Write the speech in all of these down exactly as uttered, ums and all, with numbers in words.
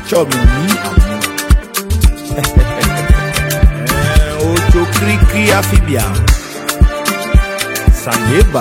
chubby me. Ocho krikri afibia. Saneba.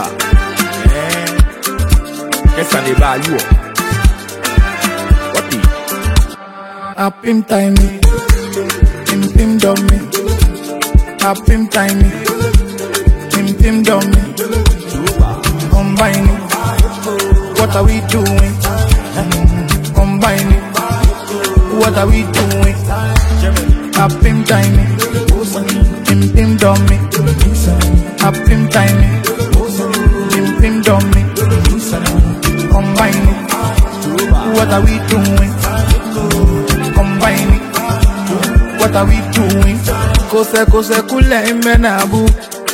Eh. Saneba you. What the? Up him timing. Him him dummy. Up him timing. Him him dummy. Combine it. What are we doing? Combine it. What are we doing? Up him timing. Him him dummy. Up him timing. Him him dummy. Combine it. What are we doing? Combine it. What are we doing? Kose kose kule imenabu.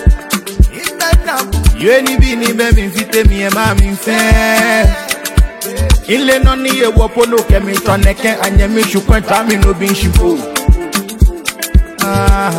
You ain't been baby fit me and mammy fair. Ile no ni e wopo no kemi toneke anye me shu kwenta mi no bin shipo. Ah.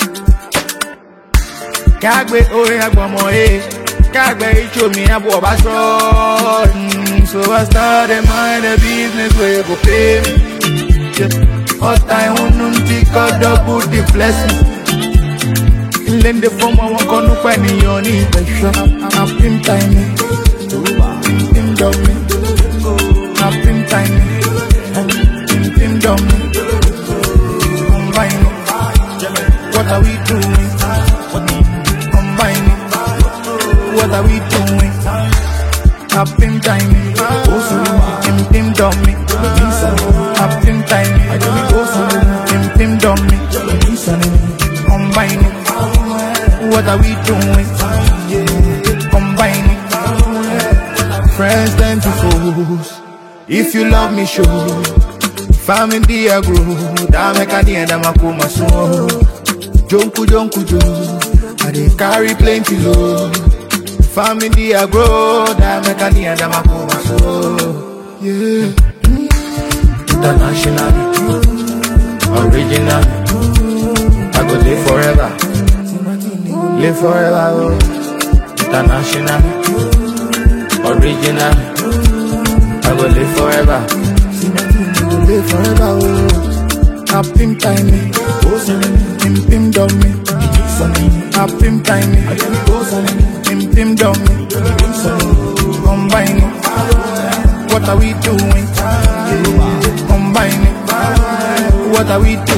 Kagbe ore agbomo e. Kagbe icho mi abo ba so. So I started mind a business where go pay me. All time unum pick up double the blessing. Lend the form of one corner penny on it. Up him timing. Him dummy. Up him timing. Him dummy. Combine it. What are we doing? Combine it. What are we doing? Up him timing. Him him dummy. Up him timing. Him him dummy. Combine it. What are we doing? Combine it. Friends then to foes. If you love me, show. Family I grow. Da make a day and I'm a kuma so. Jonku jonku jo. I dey carry plenty load. Family I grow. Da make a day and I'm a kuma so. Yeah. International, original. I go live forever. Live forever, oh. International, original. I will live forever. Live forever, oh. Up him timing. Him him dummy. Up him timing. Him him dummy. Combine it. What are we doing? Combine it. What are we doing?